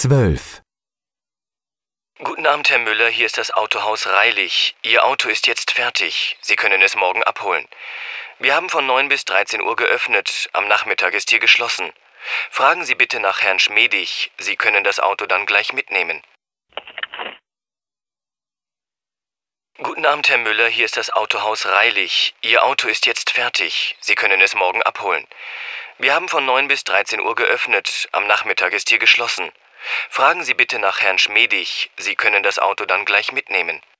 12. Guten Abend, Herr Müller, hier ist das Autohaus Reilich. Ihr Auto ist jetzt fertig. Sie können es morgen abholen. Wir haben von 9 bis 13 Uhr geöffnet. Am Nachmittag ist hier geschlossen. Fragen Sie bitte nach Herrn Schmedig. Sie können das Auto dann gleich mitnehmen. Guten Abend, Herr Müller, hier ist das Autohaus Reilich. Ihr Auto ist jetzt fertig. Sie können es morgen abholen. Wir haben von 9 bis 13 Uhr geöffnet. Am Nachmittag ist hier geschlossen. Fragen Sie bitte nach Herrn Schmedig. Sie können das Auto dann gleich mitnehmen.